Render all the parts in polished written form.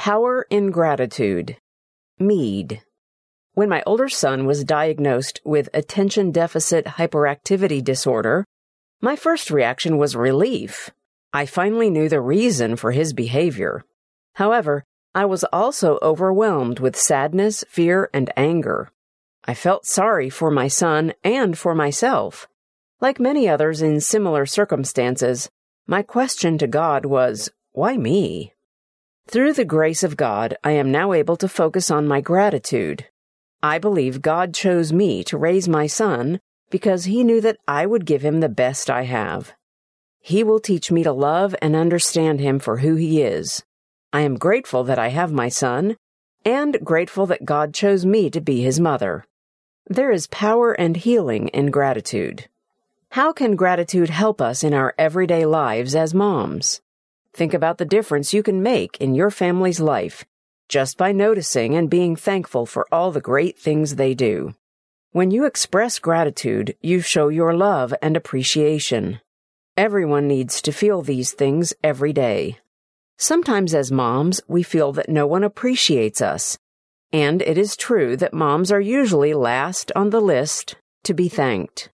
Power in Gratitude. Mead. When my older son was diagnosed with attention deficit hyperactivity disorder, my first reaction was relief. I finally knew the reason for his behavior. However, I was also overwhelmed with sadness, fear, and anger. I felt sorry for my son and for myself. Like many others in similar circumstances, my question to God was, why me? Through the grace of God, I am now able to focus on my gratitude. I believe God chose me to raise my son because He knew that I would give him the best I have. He will teach me to love and understand him for who he is. I am grateful that I have my son, and grateful that God chose me to be his mother. There is power and healing in gratitude. How can gratitude help us in our everyday lives as moms? Think about the difference you can make in your family's life just by noticing and being thankful for all the great things they do. When you express gratitude, you show your love and appreciation. Everyone needs to feel these things every day. Sometimes as moms, we feel that no one appreciates us, and it is true that moms are usually last on the list to be thanked.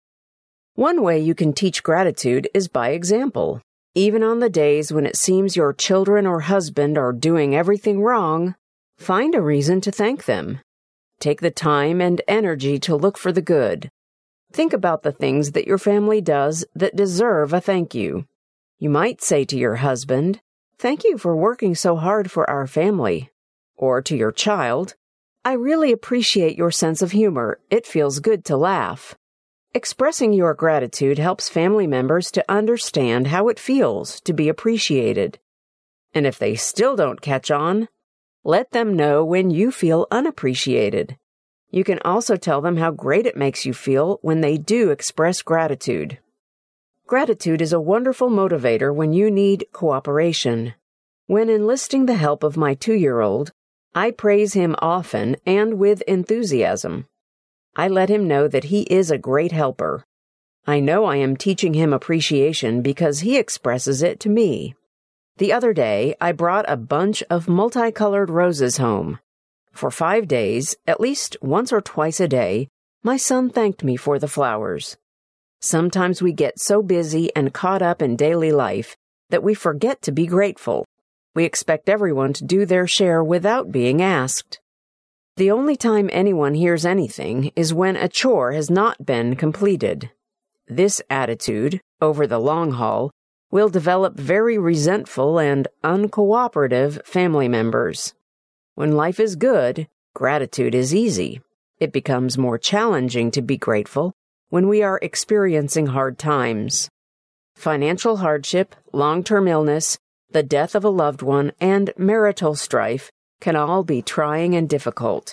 One way you can teach gratitude is by example. Even on the days when it seems your children or husband are doing everything wrong, find a reason to thank them. Take the time and energy to look for the good. Think about the things that your family does that deserve a thank you. You might say to your husband, "Thank you for working so hard for our family." Or to your child, "I really appreciate your sense of humor. It feels good to laugh." Expressing your gratitude helps family members to understand how it feels to be appreciated. And if they still don't catch on, let them know when you feel unappreciated. You can also tell them how great it makes you feel when they do express gratitude. Gratitude is a wonderful motivator when you need cooperation. When enlisting the help of my 2-year-old, I praise him often and with enthusiasm. I let him know that he is a great helper. I know I am teaching him appreciation because he expresses it to me. The other day, I brought a bunch of multicolored roses home. For 5 days, at least once or twice a day, my son thanked me for the flowers. Sometimes we get so busy and caught up in daily life that we forget to be grateful. We expect everyone to do their share without being asked. The only time anyone hears anything is when a chore has not been completed. This attitude, over the long haul, will develop very resentful and uncooperative family members. When life is good, gratitude is easy. It becomes more challenging to be grateful when we are experiencing hard times. Financial hardship, long-term illness, the death of a loved one, and marital strife can all be trying and difficult.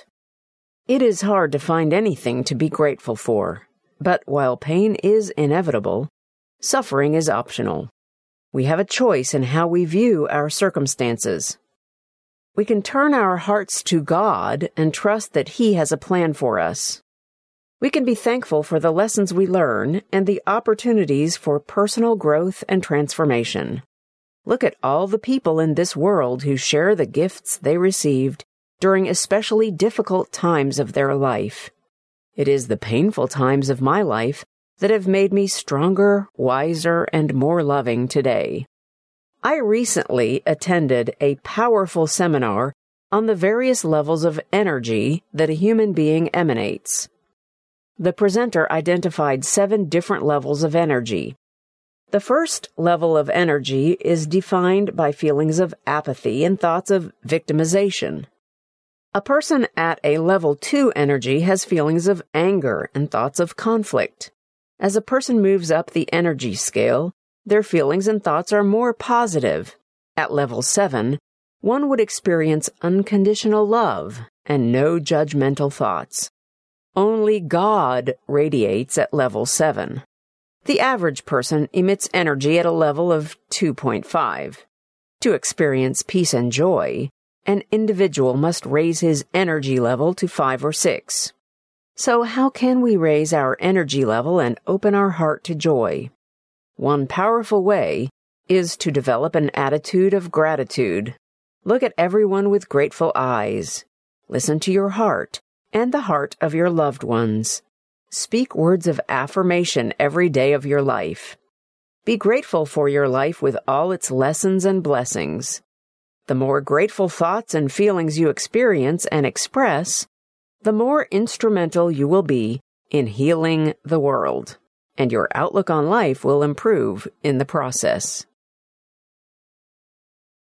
It is hard to find anything to be grateful for, but while pain is inevitable, suffering is optional. We have a choice in how we view our circumstances. We can turn our hearts to God and trust that He has a plan for us. We can be thankful for the lessons we learn and the opportunities for personal growth and transformation. Look at all the people in this world who share the gifts they received during especially difficult times of their life. It is the painful times of my life that have made me stronger, wiser, and more loving today. I recently attended a powerful seminar on the various levels of energy that a human being emanates. The presenter identified 7 different levels of energy. The first level of energy is defined by feelings of apathy and thoughts of victimization. A person at a level 2 energy has feelings of anger and thoughts of conflict. As a person moves up the energy scale, their feelings and thoughts are more positive. At level 7, one would experience unconditional love and no judgmental thoughts. Only God radiates at level 7. The average person emits energy at a level of 2.5. To experience peace and joy, an individual must raise his energy level to 5 or 6. So how can we raise our energy level and open our heart to joy? One powerful way is to develop an attitude of gratitude. Look at everyone with grateful eyes. Listen to your heart and the heart of your loved ones. Speak words of affirmation every day of your life. Be grateful for your life with all its lessons and blessings. The more grateful thoughts and feelings you experience and express, the more instrumental you will be in healing the world, and your outlook on life will improve in the process.